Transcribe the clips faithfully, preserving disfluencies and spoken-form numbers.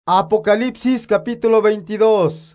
Apocalipsis capítulo veintidós.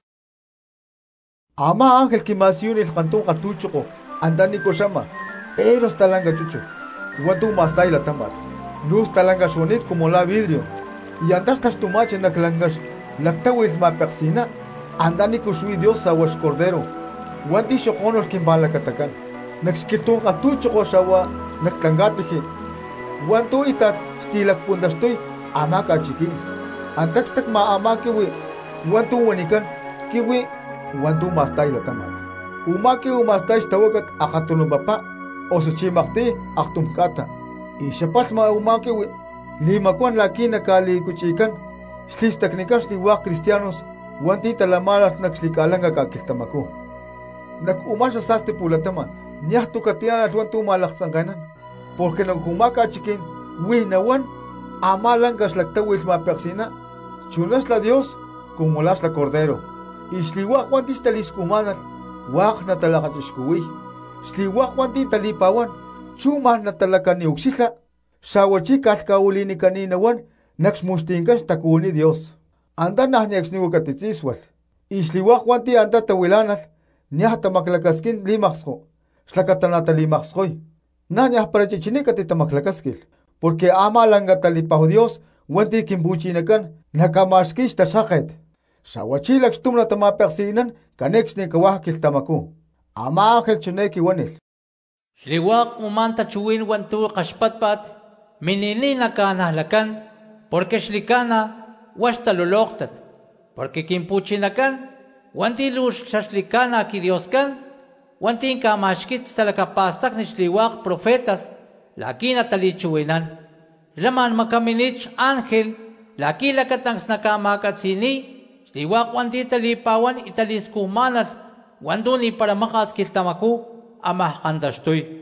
Ama ángel que masion el cantón catucho andani koshama, pero talanga chucho. Guantu mastai la tamat. Luz talanga sonit como la vidrio. Y andas tas tu mache na clangas. Lactawis ma persina. Andani kushui Dios awas cordero. Guanti shokonos kimbala katakan. Naxkilton catucho shawa naktangatihi. Guantu itat stilak pundastoy amaka chikin. Antax tak maama kiwi, wantu wanikan kiwi, wantu mastay la tamat. Umaki umastay tawagat akatulong bapa, o sa chimakti aktum kata. Isyapas ma umakiwi, lima kwan laki na kali kuchikan, slis taknikas ni wak kristianos, wanti talamalat nagslikalanga kakiltamako. Nag-umasya saste pulatama, niyah tukatianas wantu malaktsangkanan, porque nagkumaka chikin, wi nawan, amalangas laktawis ma persina, chulas la Dios como las la cordero. Y sliwa juantis taliskumanas, wak na talakachishkuwi. Sliwa juanti talipawan, chuma na talakani uksila. Sawachikas kaulini kanina wan, naxmustinkas takuni Dios. Anda nahniaks ni wakatitziswal. Y sliwa juanti anda tawilanas, niah tamaklakaskin limaxko. Slakatanata limaxkoy. Nahniah para chichinikati tamaklakaskil. Porque ama langa talipaho Dios, wanti kimbuchinakan, nakamaskis tasakit. Sawachilak stumna tamapersinan, kanex ni kawahkil tamaku. Ama ángel chuneki wanil. Shliwak umanta chuwin wantu kashpatpat, minilina kanahlakan, porque shlikana washta luloktat. Porque kimpuchinakan, wanti lush shashlikana ki Dioskan, wanti kamashkit talakapastak ni shliwak profetas, Laki na talichuinan. Laman makaminich ángel, laki lakatangs nakamakat sini, sliwak wanti talipawan italiskumanat, wanduni para makaskiltamaku, amah kandastoy.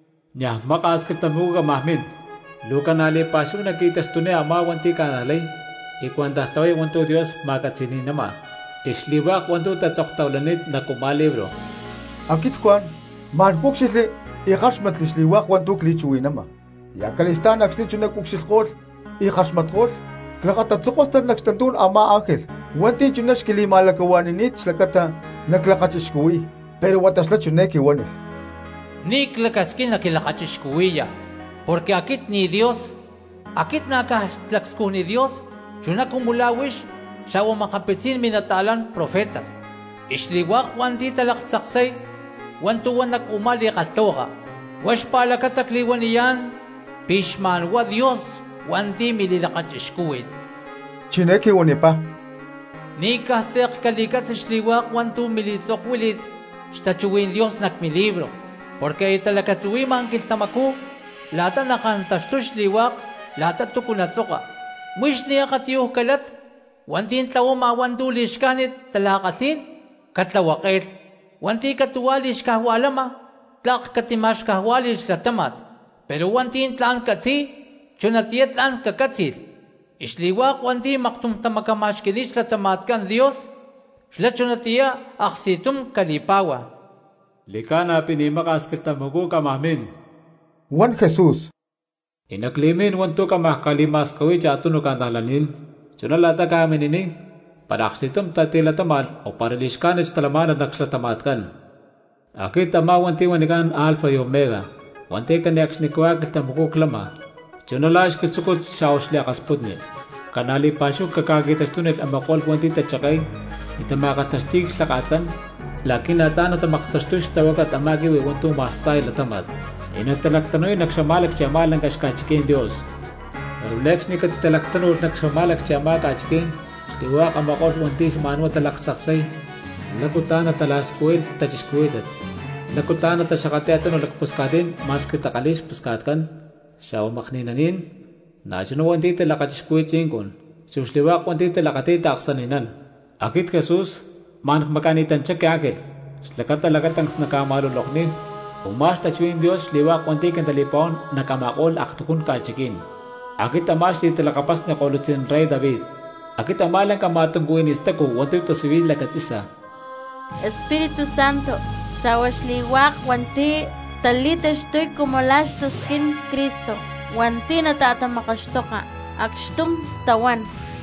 Nya makaskiltamaku ka mahmin, luka nalipasyo nakitas tunay ama wanti kanalay, ikwandahtoy wanto Dios makat sini nama, isliwak wanto tatsoktawlanit na kumalibro. Akit kwan, manpuksili, ikhashmat lisliwak wantu klichuinama. Ya kalistan akslichu nakuksilkol, ikhashmatkol, klakatatsukos tan nakstantun ama ángel. Wanti chunash kilimalakawaninit slakata naklakachishkuwi, pero wataslachu neki wanil. Ni klakaskin nakilakachishkuwiya, porque akit ni Dios, akit nakastlaksko ni Dios, chunakumulawish, shawa makapitsin minatalan profetas. Ishliwak wanti talaksaksay, wantuwan nag-umali kaltoga. Wash pala katakliwan niyan, pishman wa Dios, wanti mililakachishkuwit. Chineki wanipa. Ni kastek kalikat sa shliwak wantu militsokwilit, shtachuwin Dios nakmilibro. Porque italakatsuwi mangkil tamaku, lata nakantasto shliwak, lata tukunatsoka. Mwish niya katiyuh kalat, wantin tao mawantu lishkanit talakatin, katlawakil. Wanti katuwalish kahwalama, tlak katimash kahwalish latamat, pero wanti tlan katsi, chunatiet tlan kakatsil. Ishliwak wanti maktum tamakamashkilish latamatkan Dios, shla chunatia aksitum kalipawa. Likana pinimakaskiltamaku ka mahmin. Juan Jesús. Inaklimin wanto ka mahkalimas kawi chatuno kandalanin, chunalata ka aminini. Paraksitum tatilataman o parilishkanis talaman na nakslatamatkan. Akit ama wanti wanikan alfa y omega. Wanti kaniaks ni kuwag tamukuklama. Chunalash kitsukot shaos liakasputni. Kanali pasyo kakagitastunet amakol wanti tatsyakay. Itamakatastig slakatan. Laki nata na tamaktastus tawagat amagiwi wanto mastay latamat. Inagtalaktanoy nagsamalak siya malang kaskachikin Diyos. Rulex ni katitalaktanoy nagsamalak siya makachikin. Liwak ang makol wantis manwa talaksaksay. Lakutan na talaskuil tachiskuitat. Lakutan na tasakate ato na lakpuskatin mas kitakalis puskatkan. Siya makninanin. Nasyo wanti talakachiskuit singkon. Susliwak wanti talakati taksaninan. Akit Jesus, manak makanitan siya kayakil. Slakat talakat ang nakamalulok ni. Umas tachuin Diyos liwak wanti kantalipaon nakamakol aktukun kachikin. Akit amas di talakapas na kolutsin Rey David. Akit amalang kamatungguin istako wanti to sibil lakatsisa. Espíritu Santo, shawashliwak wanti talitastoy kumolash toskin Cristo, wanti natatamakashtoka, akstum tawan,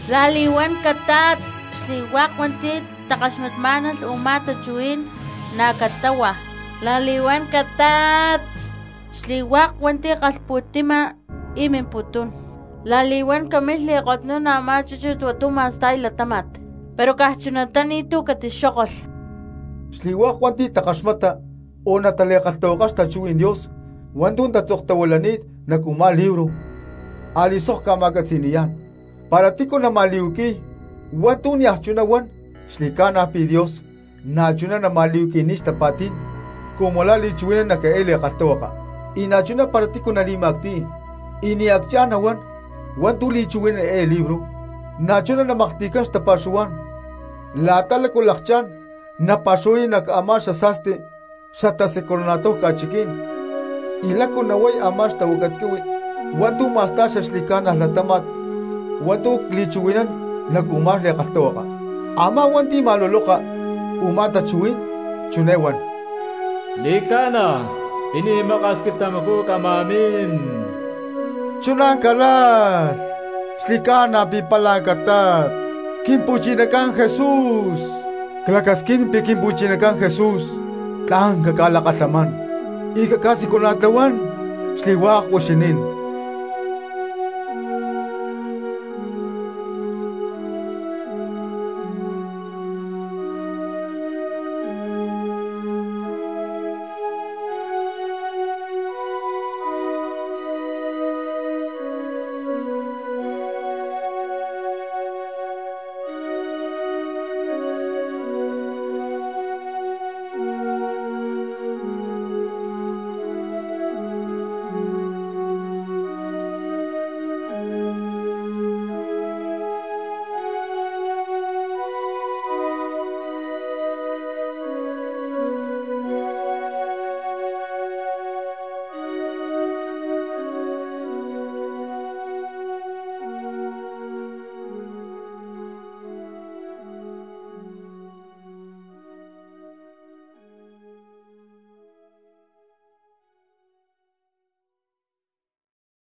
laliwan katat xliwaq wanti takashmatmanal umata chuin nakatawa laliwan katat xliwaq wanti qalputima iminputun laliwan kamil liqotnun ama chuchut watu mastay latamat pero kahchunatani tu katixoqol xliwaq wanti takashmata o nataleqaltawqax tachuwin Dios wantun tatzoqtawalanit nakuma libro alisoq kamakatsiniyan para tiko namaliuki wantun yahchunawan xlikana pi Dios nachuna namaliuki nixtapatin como la lichuwina nakaeleqaltawqa y nachuna para tiko nalimakti iniakchanawan wantun lichuwina e libro nachuna namaktikan xtapashuwan latalakulaqchan napashuy nakama xasaste xatasekoronato kachikin ilako naway ama xtawakatkiwi wantu masta xaxlikana latamat wantu lichuwinan nakumar leqaltawqa ama wanti maloloqa umata chuwin chunewan likana ini maqaskitamaku kamamin chunan kalas xlikana pipalakatat kimpuchinakan Jesús klakaskin pi kimpuchinakan Jesús tlan kakalaqallaman y kakasi kunatawan xliwaq washinin